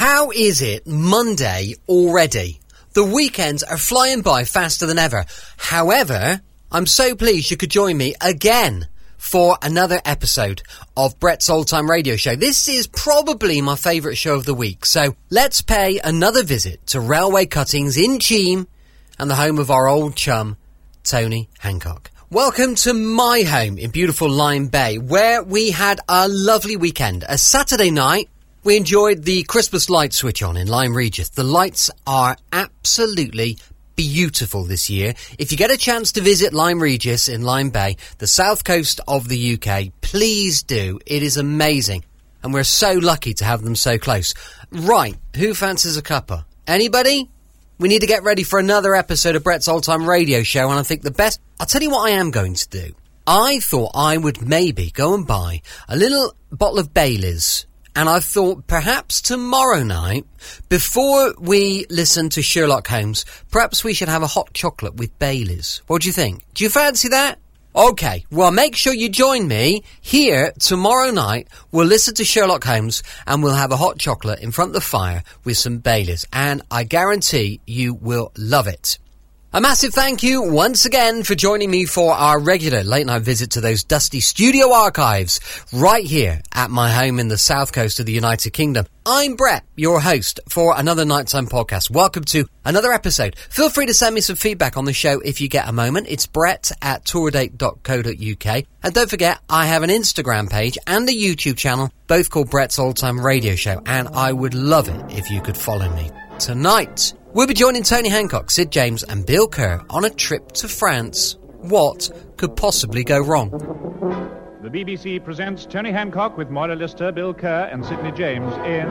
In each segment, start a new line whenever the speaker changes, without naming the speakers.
How is it Monday already? The weekends are flying by faster than ever. However, I'm so pleased you could join me again for another episode of Brett's Old Time Radio Show. This is probably my favourite show of the week, so let's pay another visit to Railway Cuttings in Cheam and the home of our old chum, Tony Hancock. Welcome to my home in beautiful Lyme Bay, where we had a lovely weekend. A Saturday night, we enjoyed the Christmas light switch on in Lyme Regis. The lights are absolutely beautiful this year. If you get a chance to visit Lyme Regis in Lyme Bay, the south coast of the UK, please do. It is amazing. And we're so lucky to have them so close. Right, who fancies a cuppa? Anybody? We need to get ready for another episode of Brett's Old Time Radio Show, and I think the best... I'll tell you what I am going to do. I thought I would maybe go and buy a little bottle of Baileys, and I thought perhaps tomorrow night, before we listen to Sherlock Holmes, perhaps we should have a hot chocolate with Baileys. What do you think? Do you fancy that? Okay, well, make sure you join me here tomorrow night. We'll listen to Sherlock Holmes and we'll have a hot chocolate in front of the fire with some Baileys. And I guarantee you will love it. A massive thank you once again for joining me for our regular late night visit to those dusty studio archives right here at my home in the south coast of the United Kingdom. I'm Brett, your host for another Nighttime podcast. Welcome to another episode. Feel free to send me some feedback on the show if you get a moment. It's brett@tourdate.co.uk. And don't forget, I have an Instagram page and a YouTube channel, both called Brett's Old Time Radio Show. And I would love it if you could follow me. Tonight, we'll be joining Tony Hancock, Sid James and Bill Kerr on a trip to France. What could possibly go wrong?
The BBC presents Tony Hancock with Moira Lister, Bill Kerr and Sidney James in...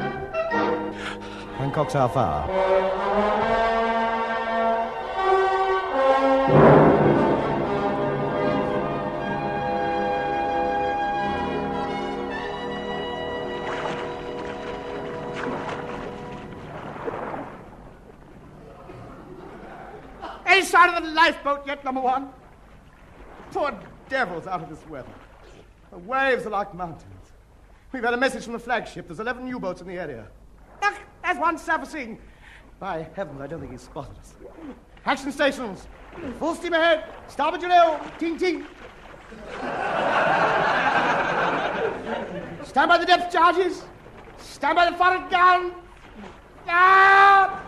Hancock's Half Hour.
Any sign of the lifeboat yet, number one? Poor devils out of this weather. The waves are like mountains. We've had a message from the flagship. There's 11 U-boats in the area. Look, there's one surfacing. By heavens, I don't think he's spotted us. Action stations. Full steam ahead. Starboard your L. Ting, ting. Stand by the depth charges. Stand by the forward gun. Ah!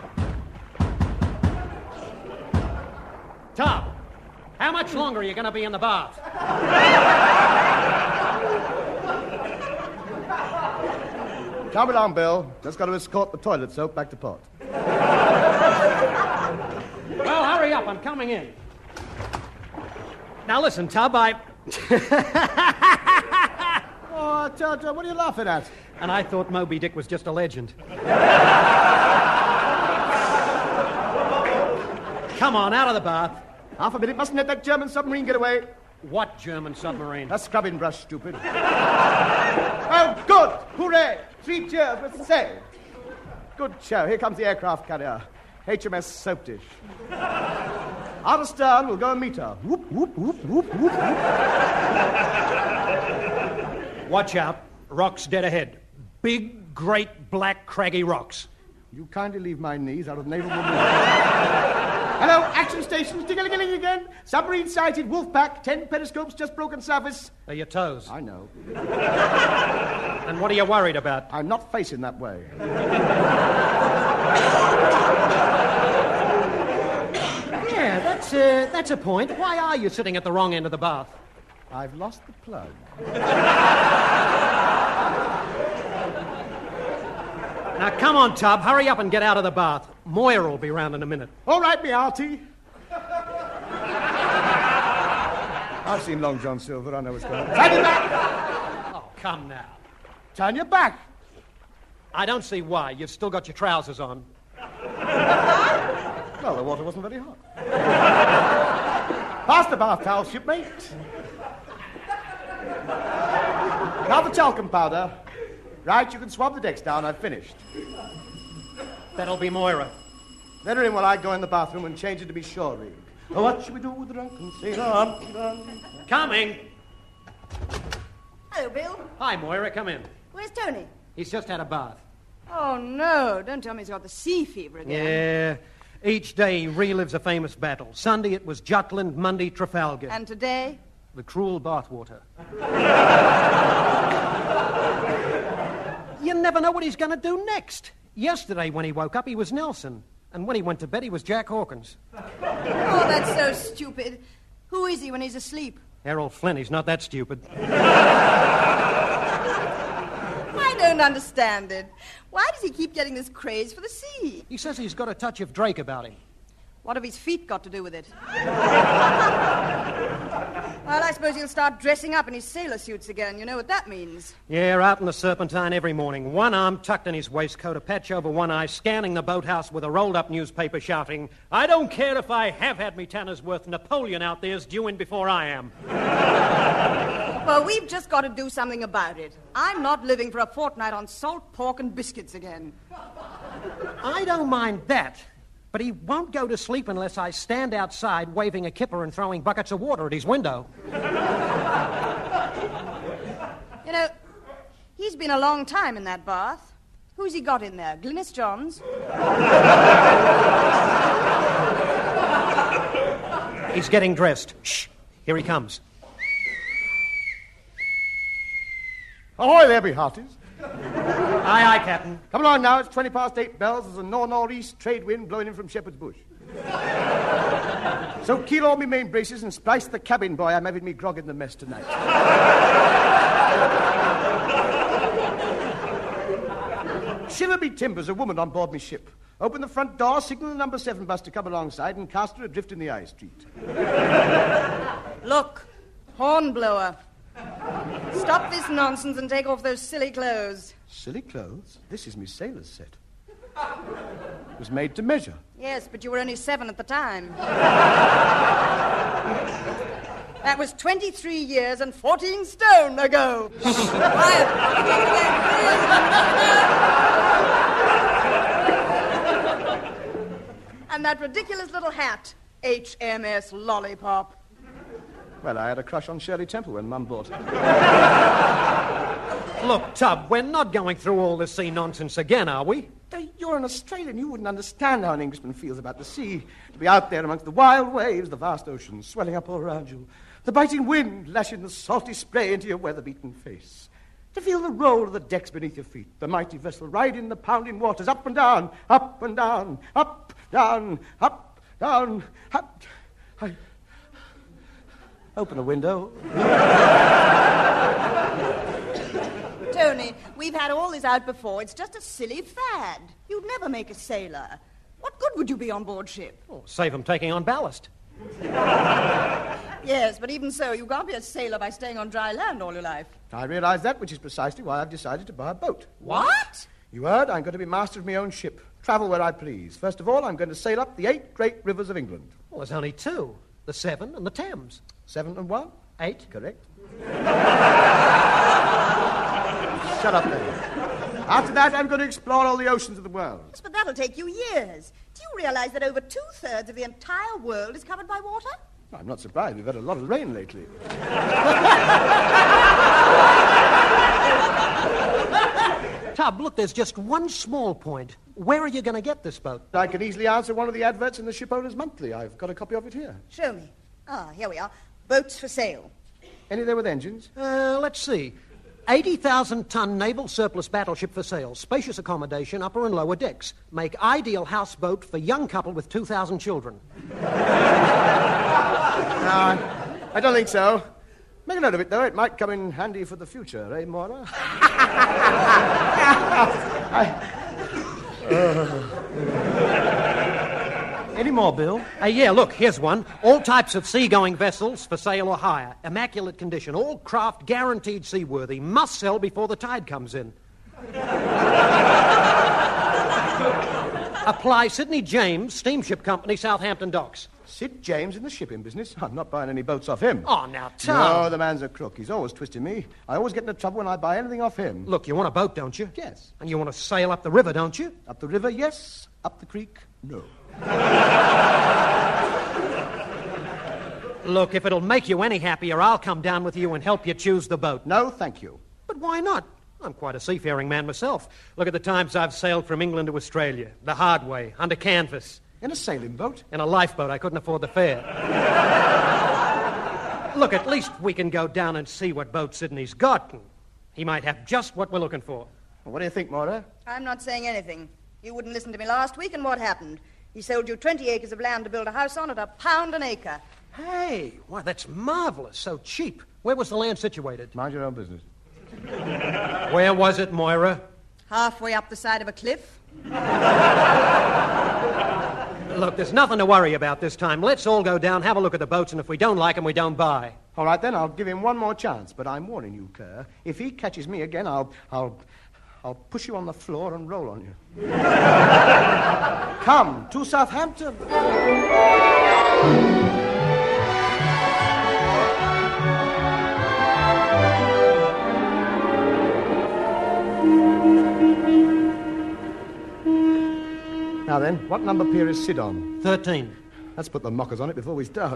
Tom, how much longer are you going to be in the bath?
Come along, Bill. Just got to escort the toilet soap back to port.
Well, hurry up. I'm coming in. Now, listen, Tub,
Oh, Jojo, what are you laughing at?
And I thought Moby Dick was just a legend. Come on, out of the bath.
Half a minute. Mustn't let that German submarine get away.
What German submarine?
A scrubbing brush, stupid. Oh, good. Hooray. 3 cheers. We're saved. Good show. Here comes the aircraft carrier. HMS Soap Dish. Out astern, we'll go and meet her. Whoop, whoop, whoop, whoop, whoop, whoop.
Watch out. Rocks dead ahead. Big, great, black, craggy rocks.
You kindly leave my knees out of naval woman. Hello, action stations, ding-a-ling-a-ling again. Submarine sighted, Wolfpack, 10 periscopes, just broken surface.
Are your toes?
I know.
And what are you worried about?
I'm not facing that way.
Yeah, that's a point. Why are you sitting at the wrong end of the bath?
I've lost the plug.
Now, come on, Tub. Hurry up and get out of the bath. Moira will be round in a minute.
All right, me auntie. I've seen Long John Silver. I know what's going on. Turn your back!
Oh, come now.
Turn your back.
I don't see why. You've still got your trousers on.
Well, the water wasn't very hot. Pass the bath towel, shipmate. Now the talcum powder. Right, you can swab the decks down. I've finished.
That'll be Moira.
Let her in while I go in the bathroom and change it to be shore rig. What should we do with the drunken sailor?
Coming.
Hello, Bill.
Hi, Moira. Come in.
Where's Tony?
He's just had a bath.
Oh, no. Don't tell me he's got the sea fever again.
Yeah. Each day he relives a famous battle. Sunday it was Jutland, Monday Trafalgar.
And today?
The cruel bathwater. You never know what he's going to do next. Yesterday when he woke up, he was Nelson. And when he went to bed, he was Jack Hawkins.
Oh, that's so stupid. Who is he when he's asleep?
Errol Flynn, he's not that stupid.
I don't understand it. Why does he keep getting this craze for the sea?
He says he's got a touch of Drake about him.
What have his feet got to do with it? Well, I suppose he'll start dressing up in his sailor suits again. You know what that means.
Yeah, out in the Serpentine every morning, one arm tucked in his waistcoat, a patch over one eye, scanning the boathouse with a rolled-up newspaper shouting, "I don't care if I have had me Tanner's worth. Napoleon out there's due in before I am."
Well, we've just got to do something about it. I'm not living for a fortnight on salt pork and biscuits again.
I don't mind that, but he won't go to sleep unless I stand outside waving a kipper and throwing buckets of water at his window.
You know, he's been a long time in that bath. Who's he got in there? Glynis Johns?
He's getting dressed. Shh, here he comes.
Ahoy there, be hearties.
Aye, aye, Captain.
Come along now, it's 8:20 bells. There's a north-northeast trade wind blowing in from Shepherd's Bush. So keel all me main braces and splice the cabin boy. I'm having me grog in the mess tonight. Shiver me timbers, a woman on board me ship. Open the front door, signal the number 7 bus to come alongside and cast her adrift in the Eye Street.
Look, hornblower. Stop this nonsense and take off those silly clothes.
Silly clothes? This is me sailor's set. It was made to measure.
Yes, but you were only 7 at the time. That was 23 years and 14 stone ago. Quiet. And that ridiculous little hat, HMS Lollipop.
Well, I had a crush on Shirley Temple when Mum bought it.
Look, Tub, we're not going through all this sea nonsense again, are we?
You're an Australian. You wouldn't understand how an Englishman feels about the sea. To be out there amongst the wild waves, the vast ocean swelling up all around you, the biting wind lashing the salty spray into your weather-beaten face. To feel the roll of the decks beneath your feet, the mighty vessel riding the pounding waters up and down, up and down, up, down, up, down, up. Open a window.
Tony, we've had all this out before. It's just a silly fad. You'd never make a sailor. What good would you be on board ship?
Oh, save him taking on ballast.
Yes, but even so, you can't be a sailor by staying on dry land all your life.
I realise that, which is precisely why I've decided to buy a boat.
What?
You heard, I'm going to be master of my own ship. Travel where I please. First of all, I'm going to sail up the 8 great rivers of England.
Well, there's only 2. The Severn and the Thames.
7 and 1?
8.
Correct. Shut up, then. After that, I'm going to explore all the oceans of the world.
Yes, but that'll take you years. Do you realise that over 2/3 of the entire world is covered by water?
I'm not surprised. We've had a lot of rain lately.
Tub, look, there's just one small point. Where are you going to get this boat?
I can easily answer one of the adverts in the Shipowners Monthly. I've got a copy of it here.
Show me. Here we are. Boats for sale.
Any there with engines?
Let's see. 80,000-ton naval surplus battleship for sale. Spacious accommodation, upper and lower decks. Make ideal houseboat for young couple with 2,000 children.
No, I don't think so. Make a note of it, though. It might come in handy for the future, eh, Moira?
Any more, Bill? Yeah, look, here's one. All types of seagoing vessels for sale or hire. Immaculate condition. All craft guaranteed seaworthy. Must sell before the tide comes in. Apply Sidney James, Steamship Company, Southampton Docks.
Sid James in the shipping business? I'm not buying any boats off him.
Oh, now, Tom.
No, the man's a crook. He's always twisting me. I always get into trouble when I buy anything off him.
Look, you want a boat, don't you?
Yes.
And you want to sail up the river, don't you?
Up the river, yes. Up the creek, no.
Look, if it'll make you any happier, I'll come down with you and help you choose the boat.
No, thank you.
But why not? I'm quite a seafaring man myself. Look at the times I've sailed from England to Australia. The hard way, under canvas.
In a sailing boat?
In a lifeboat. I couldn't afford the fare. Look, at least we can go down and see what boat Sydney's got. And he might have just what we're looking for.
Well, what do you think, Moira?
I'm not saying anything. You wouldn't listen to me last week, and what happened? He sold you 20 acres of land to build a house on at £1 an acre.
Hey, why, that's marvelous. So cheap. Where was the land situated?
Mind your own business.
Where was it, Moira?
Halfway up the side of a cliff.
Look, there's nothing to worry about this time. Let's all go down, have a look at the boats, and if we don't like them, we don't buy.
All right, then, I'll give him one more chance, but I'm warning you, Kerr. If he catches me again, I'll push you on the floor and roll on you. Come to Southampton. Now then, what number pier is Sid on?
13.
Let's put the mockers on it before we start.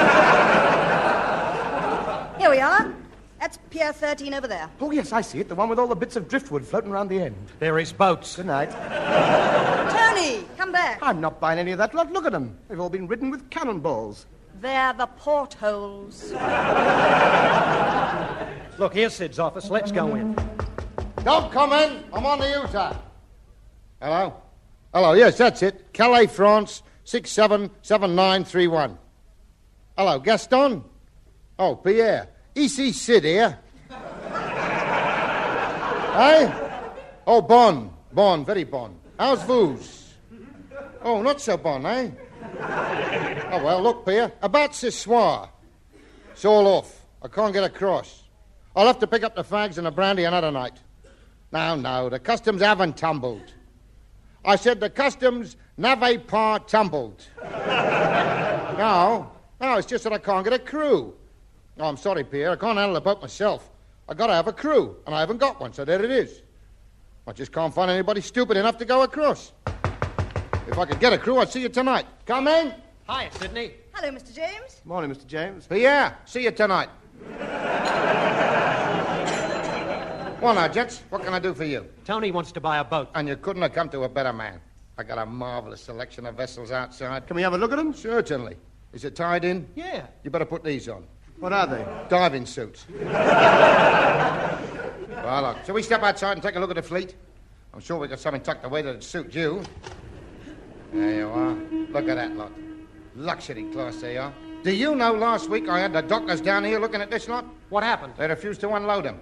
Here we are. That's Pier 13 over there.
Oh, yes, I see it. The one with all the bits of driftwood floating around the end.
There is boats.
Good night.
Tony, come back.
I'm not buying any of that lot. Look at them. They've all been ridden with cannonballs.
They're the portholes.
Look, here's Sid's office. Let's go in.
Don't come in. I'm on the U-turn. Hello? Hello, yes, that's it. Calais, France, 677931. Hello, Gaston? Oh, Pierre. E.C. Sid here. Hey? Oh, Bon, very Bon. How's Vooz? Oh, not so Bon, eh? Oh, well, look, Pierre, about ce soir. It's all off. I can't get across. I'll have to pick up the fags and the brandy another night. No, the customs haven't tumbled. I said the customs n'avait pas tumbled. No, it's just that I can't get a crew. Oh, I'm sorry, Pierre, I can't handle the boat myself. I got to have a crew, and I haven't got one, so there it is. I just can't find anybody stupid enough to go across. If I could get a crew, I'd see you tonight. Come in.
Hi, Sydney.
Hello, Mr. James.
Morning, Mr. James.
Pierre, see you tonight. Well, now, gents, what can I do for you?
Tony wants to buy a boat.
And you couldn't have come to a better man. I got a marvelous selection of vessels outside.
Can we have a look at them?
Certainly. Is it tied in?
Yeah.
You better put these on.
What are they?
Diving suits. Well, look, shall we step outside and take a look at the fleet? I'm sure we got something tucked away that'd suit you. There you are. Look at that lot. Luxury class they are. Do you know last week I had the doctors down here looking at this lot?
What happened?
They refused to unload them.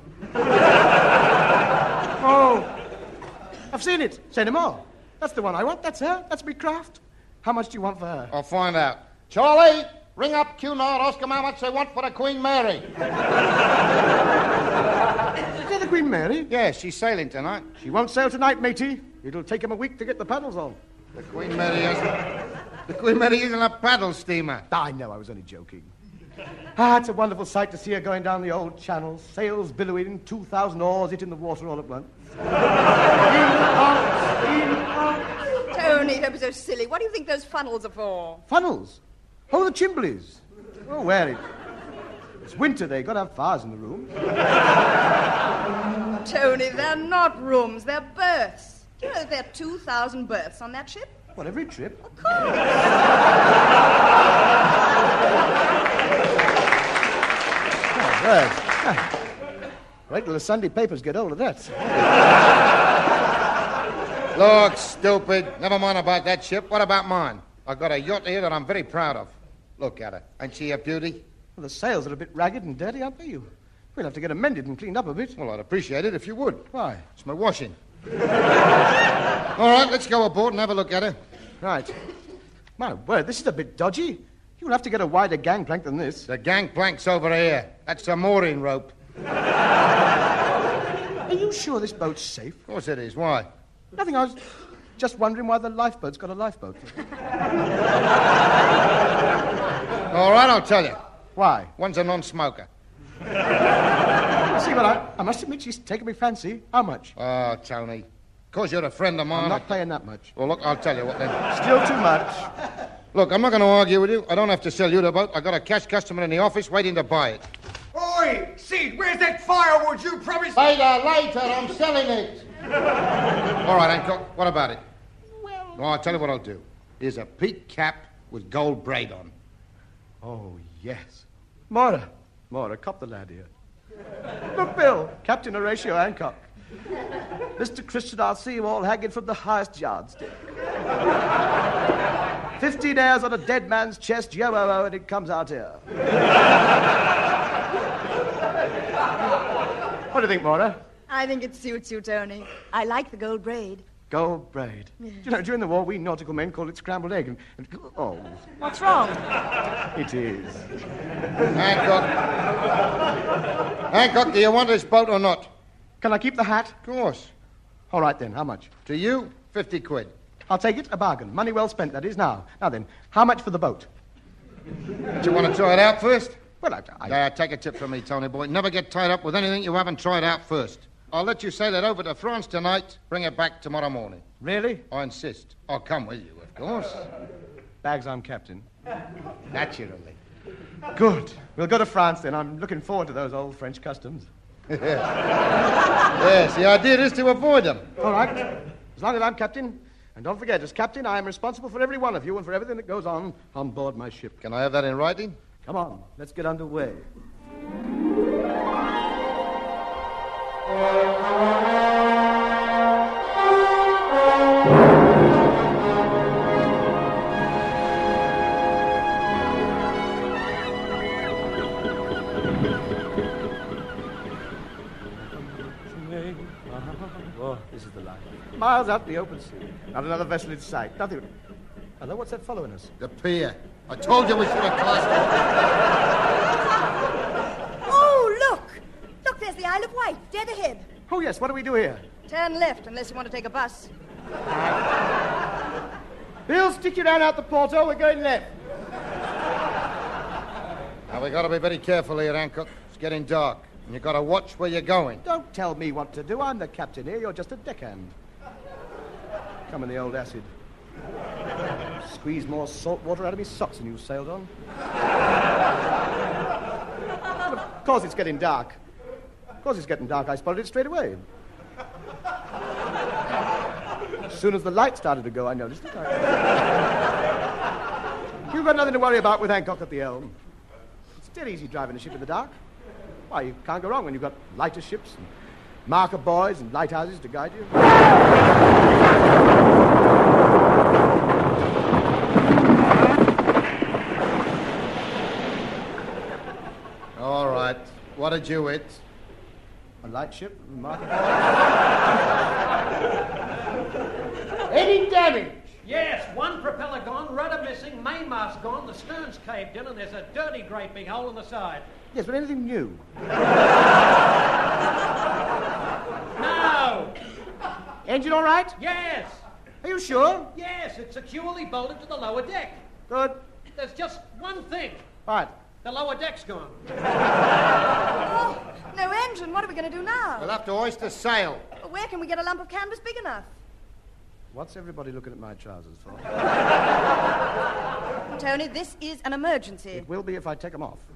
Oh, I've seen it. Say no more. That's the one I want. That's her. That's me craft. How much do you want for her?
I'll find out. Charlie, ring up Cunard, ask them how much they want for the Queen Mary.
Is that the Queen Mary?
Yes, she's sailing tonight.
She won't sail tonight, matey. It'll take him a week to get the paddles on.
The Queen Mary isn't a paddle steamer.
I know, I was only joking. It's a wonderful sight to see her going down the old channel, sails billowing, 2,000 oars hitting the water all at once.
Tony, don't be so silly. What do you think those funnels are for?
Funnels? Oh, the chimblies. Oh, well, it's winter. They've got to have fires in the room.
Tony, they're not rooms. They're berths. Do you know that there are 2,000 berths on that ship?
What, every trip?
Of course.
Right. Wait till the Sunday papers get hold of that.
Look, stupid. Never mind about that ship. What about mine? I've got a yacht here that I'm very proud of. Look at her. Ain't she a beauty?
Well, the sails are a bit ragged and dirty, aren't they? We'll have to get them mended and cleaned up a bit.
Well, I'd appreciate it if you would.
Why?
It's my washing. All right, let's go aboard and have a look at her.
Right. My word, this is a bit dodgy. You'll have to get a wider gangplank than this.
The gangplank's over here. That's the mooring rope.
Are you sure this boat's safe?
Of course it is. Why?
Nothing. I was just wondering why the lifeboat's got a lifeboat.
All right, I'll tell you.
Why?
One's a non-smoker.
See, well, I must admit she's taken me fancy. How much?
Oh, Tony. Because you're a friend of mine.
I'm not paying that much.
Well, look, I'll tell you what then.
Still too much.
Look, I'm not going to argue with you. I don't have to sell you the boat. I got a cash customer in the office waiting to buy it.
Oi,
seed? Where's that firewood you promised?
Later, I'm selling it. All right, Hancock, what about it? Well, I'll tell you what I'll do. Here's a peak cap with gold braid on.
Oh, yes. Mora, cop the lad here. Look, Bill, Captain Horatio Hancock. Mr. Christian, I'll see you all hanging from the highest yardstick. 15 hairs on a dead man's chest, yo-oh-oh, and it comes out here. What do you think, Mora?
I think it suits you, Tony. I like the gold braid.
Gold braid.
Yeah.
You know, during the war, we nautical men called it scrambled egg. Oh.
What's wrong?
It is.
Hancock, do you want this boat or not?
Can I keep the hat?
Of course.
All right, then. How much?
To you, 50 quid.
I'll take it. A bargain. Money well spent, that is. Now then, how much for the boat?
Do you want to try it out first?
Well,
Take a tip from me, Tony boy. Never get tied up with anything you haven't tried out first. I'll let you sail it over to France tonight, bring it back tomorrow morning.
Really?
I insist. I'll come with you, of course.
Bags, I'm captain. Naturally. Good. We'll go to France, then. I'm looking forward to those old French customs.
Yes, the idea is to avoid them.
All right. As long as I'm captain. And don't forget, as captain, I am responsible for every one of you and for everything that goes on board my ship.
Can I have that in writing?
Come on, let's get underway. Oh, this is the life. Miles out in the open sea. Not another vessel in sight. Nothing. Hello, what's that following us?
The pier. I told you we should have classed it.
Oh, look! Look, there's the Isle of Wight, dead ahead.
Oh, yes, what do we do here?
Turn left, unless you want to take a bus.
Bill, stick your hand out the porthole. We're going left.
Now, we got to be very careful here, Hancock. It's getting dark, and you got to watch where you're going.
Don't tell me what to do. I'm the captain here. You're just a deckhand. Come in the old acid. Squeeze more salt water out of me socks than you sailed on. Well, of course it's getting dark. I spotted it straight away. As soon as the light started to go, I noticed it. You've got nothing to worry about with Hancock at the helm. It's dead easy driving a ship in the dark. Why, you can't go wrong when you've got lighter ships and marker buoys and lighthouses to guide you.
All right. What did you hit?
A light ship, marker buoy. Any damage?
Yes, one propeller gone, rudder missing, mainmast gone, the stern's caved in, and there's a dirty great big hole in the side.
Yes, but anything new?
No!
Engine all right?
Yes!
Are you sure?
Yes, it's securely bolted to the lower deck.
Good.
There's just one thing.
What?
The lower deck's gone.
Oh, no engine. What are we going to do now?
We'll have to hoist a sail.
Where can we get a lump of canvas big enough?
What's everybody looking at my trousers for?
Tony, this is an emergency.
It will be if I take them off.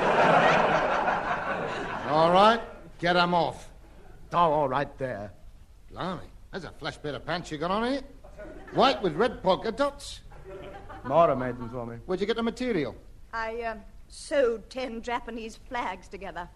All right. Get them off.
Oh, all right there.
Blimey. There's a flash bit of pants you got on here. White with red polka dots.
Mora made them for me.
Where'd you get the material?
I sewed 10 Japanese flags together.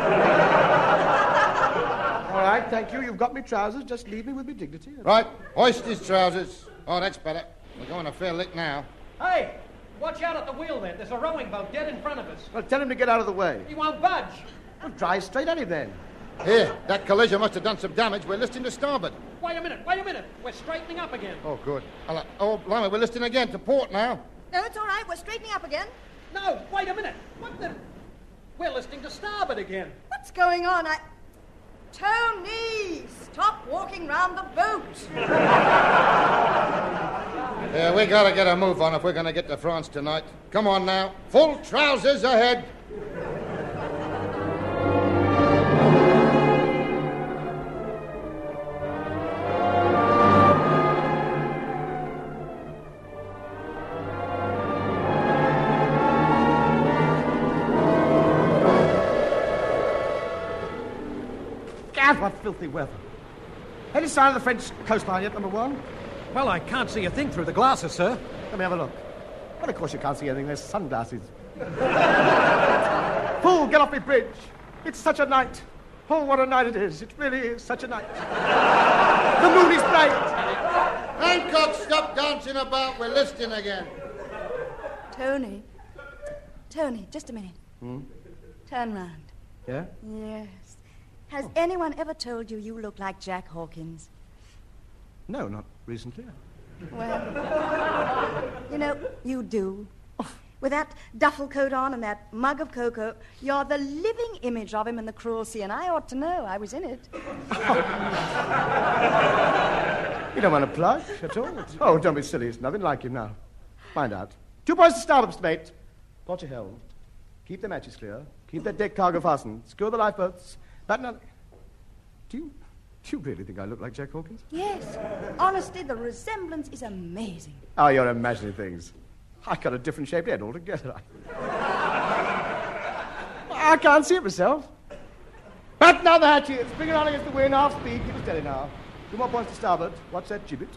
All right, thank you. You've got me trousers. Just leave me with me dignity.
Right. Hoist his trousers. Oh, that's better. We're going a fair lick now.
Hey, watch out at the wheel there. There's a rowing boat dead in front of us.
Well, tell him to get out of the way.
He won't budge.
Well, drive straight at him then.
Here, that collision must have done some damage. We're listing to starboard.
Wait a minute. We're straightening up again.
Oh, good. Oh, blimey, we're listing again to port now.
No, it's all right. We're straightening up again.
No, wait a minute. What the... We're listing to starboard again.
What's going on? Tony, stop walking round the boat.
Yeah, we gotta get a move on if we're gonna get to France tonight. Come on now. Full trousers ahead.
filthy weather. Any sign of the French coastline yet, number one?
Well, I can't see a thing through the glasses, sir.
Let me have a look. Well, of course you can't see anything. There's sunglasses. Fool, get off me bridge. It's such a night. Oh, what a night it is. It really is such a night. The moon is bright.
Hancock, stop dancing about. We're listening again.
Tony, just a minute. Turn round.
Yeah?
Yes. Has anyone ever told you you look like Jack Hawkins?
No, not recently.
Well, you know, you do. With that duffel coat on and that mug of cocoa, you're the living image of him in The Cruel Sea, and I ought to know. I was in it.
You don't want to plug at all? Oh, don't be silly. It's nothing like him now. Find out. 2 points to starboard, mate. Port your helm. Keep the matches clear. Keep that deck cargo fastened. Secure the lifeboats. Batten on... Do you really think I look like Jack Hawkins?
Yes. Honestly, the resemblance is amazing.
Oh, you're imagining things. I've got a different shaped head altogether. I can't see it myself. Batten on the hatches. Bring it on against the wind. Half speed. Keep it steady now. 2 more points to starboard. Watch that gibbet.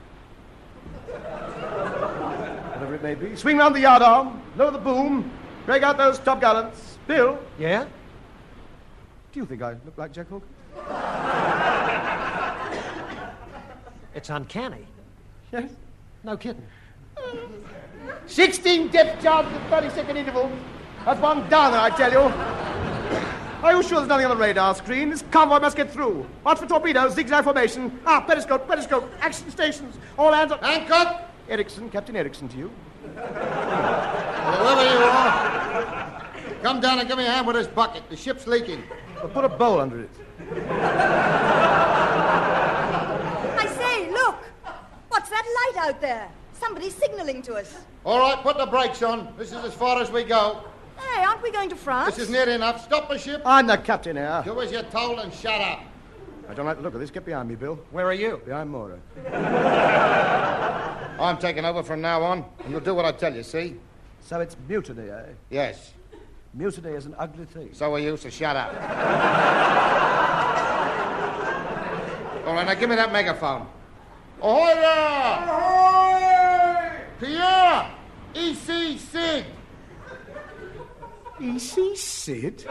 Whatever it may be. Swing round the yard arm. Lower the boom. Break out those top gallants. Bill.
Yeah?
Do you think I look like Jack Hawkins?
It's uncanny.
Yes.
No kidding.
16 depth charges at 30-second interval. That's one down there, I tell you. Are you sure there's nothing on the radar screen? This convoy must get through. Watch for torpedoes, zigzag formation. Periscope, action stations. All hands up.
Hancock!
Erickson, Captain Erickson to you.
Whoever you are, come down and give me a hand with this bucket. The ship's leaking.
Well, put a bowl under it.
I say, look! What's that light out there? Somebody's signaling to us.
All right, put the brakes on. This is as far as we go.
Hey, aren't we going to France?
This is near enough. Stop the ship.
I'm the captain here.
Do as you're told and shut up.
I don't like the look of this. Get behind me, Bill.
Where are you?
Behind Mora.
I'm taking over from now on, and you'll do what I tell you, see?
So it's mutiny, eh?
Yes.
Mutiny is an ugly thing.
So are you, so shut up. All right, now give me that megaphone. Ahoy there! Ahoy! Pierre! E.C. Sid!
E.C. Sid?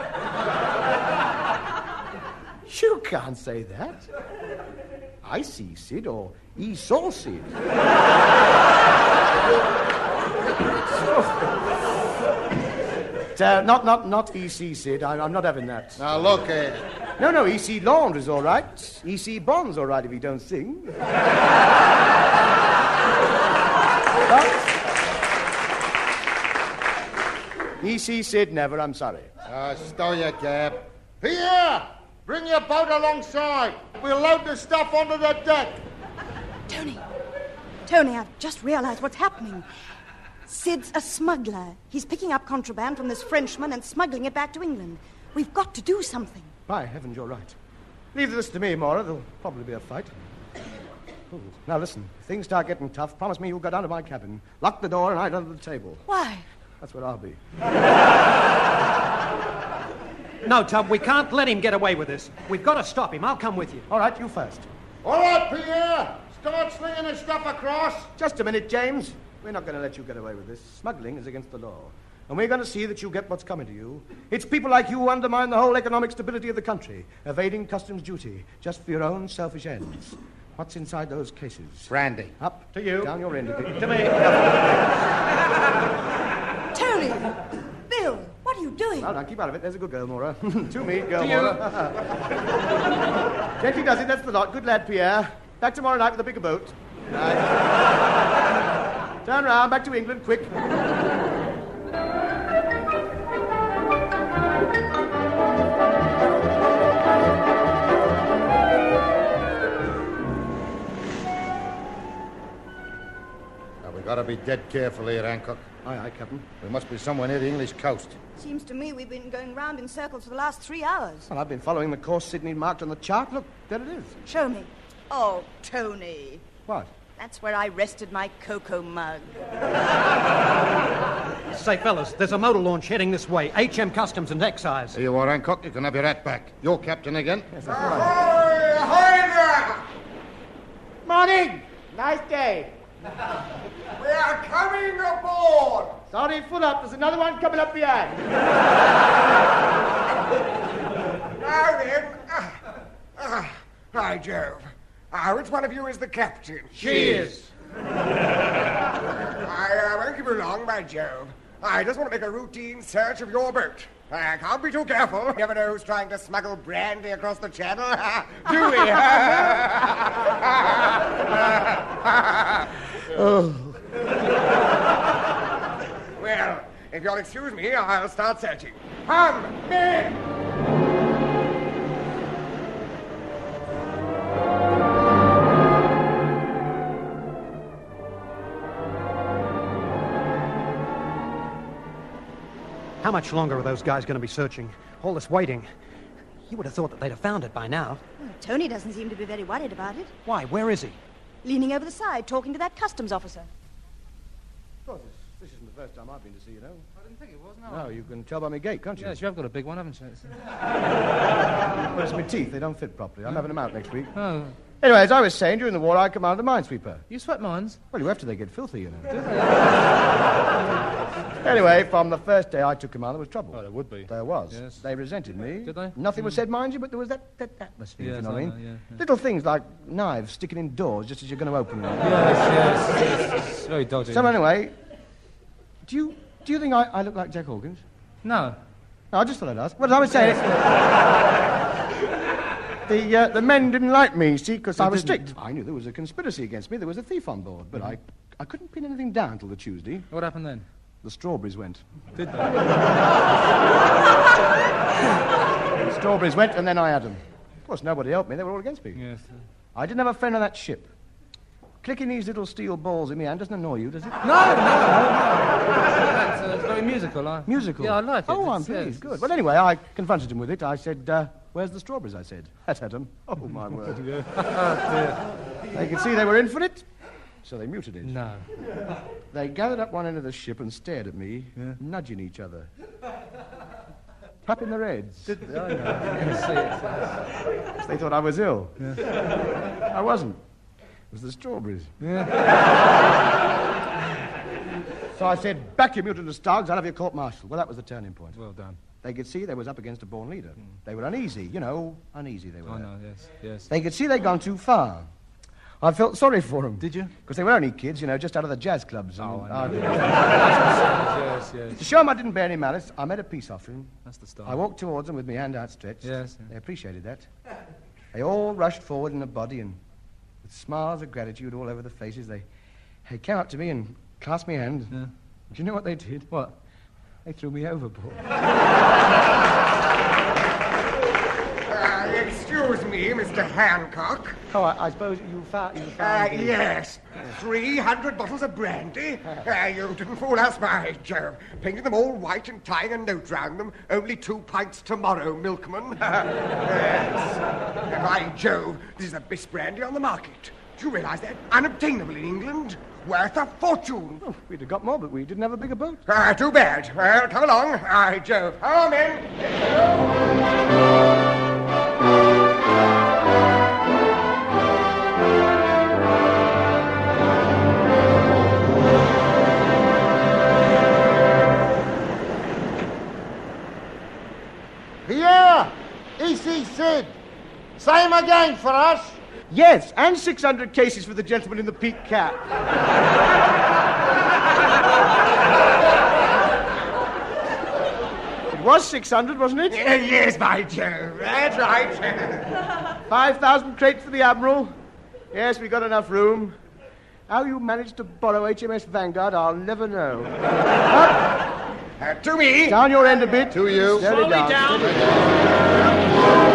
You can't say that. I see Sid or Esau Sid. Not E.C. Sid. I'm not having that.
Now look here.
No, E.C. Laundry's all right. E.C. Bond's all right if he don't sing. E.C. Sid never, I'm sorry.
Stow your gab. Pierre! Bring your boat alongside. We'll load the stuff onto the deck.
Tony, I've just realized what's happening. Sid's a smuggler. He's picking up contraband from this Frenchman and smuggling it back to England. We've got to do something.
By heavens, you're right. Leave this to me, Mora. There'll probably be a fight. Ooh. Now listen, if things start getting tough, promise me you'll go down to my cabin, lock the door, and hide under the table.
Why?
That's where I'll be.
No, Tub, we can't let him get away with this. We've got to stop him. I'll come with you.
All right, you first.
All right, Pierre. Start slinging the stuff across.
Just a minute, James. We're not going to let you get away with this. Smuggling is against the law. And we're going to see that you get what's coming to you. It's people like you who undermine the whole economic stability of the country, evading customs duty, just for your own selfish ends. What's inside those cases?
Brandy.
Up.
To you.
Down your indicator.
To me.
Tony! Bill, what are you doing?
Well, now, keep out of it. There's a good girl, Mora. To me, girl,
To you.
Mora. Gently does it. That's the lot. Good lad, Pierre. Back tomorrow night with a bigger boat. Right. Turn round. Back to England, quick.
We've got to be dead careful here, Hancock.
Aye, aye, Captain.
We must be somewhere near the English coast.
Seems to me we've been going round in circles for the last 3 hours.
Well, I've been following the course Sydney marked on the chart. Look, there it is.
Show me. Oh, Tony.
What?
That's where I rested my cocoa mug.
Say, fellas, there's a motor launch heading this way. HM Customs and Excise.
Here you are, Hancock. You can have your hat back. You're captain again.
Yes, that's right. morning. Nice day.
We are coming aboard.
Sorry, full up. There's another one coming up behind.
Now then. By Jove. Which one of you is the captain?
She is.
I won't keep you long, by Jove. I just want to make a routine search of your boat. I can't be too careful. You never know who's trying to smuggle brandy across the channel. Do we? Well, if you'll excuse me, I'll start searching. Come, men!
How much longer are those guys going to be searching? All this waiting. You would have thought that they'd have found it by now.
Well, Tony doesn't seem to be very worried about it.
Why? Where is he?
Leaning over the side, talking to that customs officer.
Of course, this isn't the first time I've been to see you, know.
I didn't think it was,
No, you can tell by my gait, can't you?
Yes, you have got a big one, haven't you?
Well, it's my teeth. They don't fit properly. I'm having them out next week.
Oh.
Anyway, as I was saying, during the war, I commanded a minesweeper.
You sweat mines?
Well, you have to. They get filthy, you know. Anyway, from the first day I took command, there was trouble.
Oh, there would be.
There was.
Yes.
They resented me.
Did they?
Nothing was said, mind you, but there was that atmosphere,
Yes,
if you know what I mean.
I know, yeah.
Little things like knives sticking in doors just as you're going to open them.
Yes. It's very dodgy.
So anyway, do you think I look like Jack Hawkins?
No.
No, I just thought I'd ask. Well, as I was saying, the men didn't like me, see, because I was strict. I knew there was a conspiracy against me. There was a thief on board, but I couldn't pin anything down till the Tuesday.
What happened then?
The strawberries went.
Did they?
The strawberries went, and then I had them. Of course, nobody helped me. They were all against me.
Yes.
I didn't have a friend on that ship. Clicking these little steel balls in my hand doesn't annoy you, does it?
No. It's very musical.
Musical?
Yeah, I like it.
Oh, I'm pleased. Good. Well, anyway, I confronted him with it. I said, where's the strawberries, I said. That's Adam. Oh, my word. They could see they were in for it, so they muted it.
No.
They gathered up one end of the ship and stared at me, nudging each other. Tapping their heads.
Did they? I know. I can see it.
They thought I was ill. Yeah. I wasn't. It was the strawberries.
Yeah.
So I said, back your mutinous dogs, I'll have your court-martial. Well, that was the turning point.
Well done.
They could see they was up against a born leader. They were uneasy, uneasy they were.
I know, yes.
They could see they'd gone too far. I felt sorry for them.
Did you?
Because they were only kids, just out of the jazz clubs.
Oh,
I know.
Yes.
To show them I didn't bear any malice, I made a peace offering.
That's the start.
I walked towards them with my hand outstretched.
Yes.
They appreciated that. They all rushed forward in a body and with smiles of gratitude all over their faces, they came up to me and clasped my hand.
Yeah.
Do you know what they did?
What?
They threw me overboard.
Excuse me, Mr. Hancock.
Oh, I suppose you found
Yes. 300 bottles of brandy. You didn't fool us, by Jove. Painting them all white and tying a note round them. Only 2 pints tomorrow, milkman. Yes. By Jove, this is the best brandy on the market. Do you realize that? Unobtainable in England. Worth a fortune.
Oh, we'd have got more, but we didn't have a bigger boat.
Too bad. Well, come along. By Jove. Come in.
Pierre! E.C. Sid! Same again for us?
Yes, and 600 cases for the gentleman in the peak cap. It was 600, wasn't it?
Yes, by Jove. That's right.
5,000 crates for the Admiral. Yes, we got enough room. How you managed to borrow HMS Vanguard, I'll never know.
To me.
Down your end a bit.
To you.
Steady
Slowly down.
Steady down.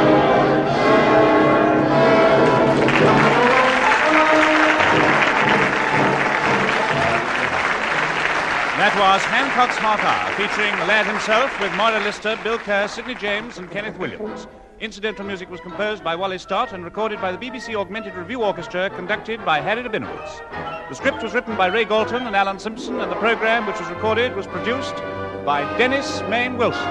That was Hancock's Half Hour, featuring the lad himself with Moira Lister, Bill Kerr, Sidney James, and Kenneth Williams. Incidental music was composed by Wally Stott and recorded by the BBC Augmented Review Orchestra, conducted by Harry Rabinowitz. The script was written by Ray Galton and Alan Simpson, and the program, which was recorded, was produced by Dennis Mayne Wilson.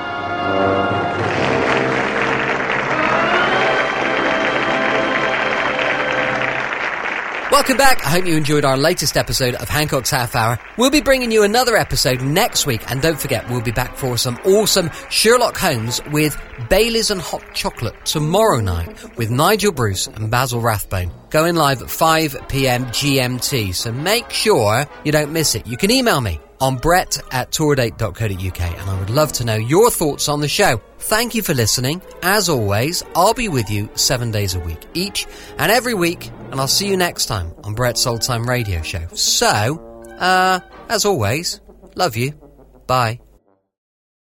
Welcome back. I hope you enjoyed our latest episode of Hancock's Half Hour. We'll be bringing you another episode next week, and don't forget, we'll be back for some awesome Sherlock Holmes with Baileys and hot chocolate tomorrow night with Nigel Bruce and Basil Rathbone, going live at 5 p.m. GMT, so make sure you don't miss it. You can email me on brett@tourdate.co.uk, and I would love to know your thoughts on the show. Thank you for listening. As always, I'll be with you 7 days a week, each and every week, and I'll see you next time on Brett's Old Time Radio Show. So, as always, love you. Bye.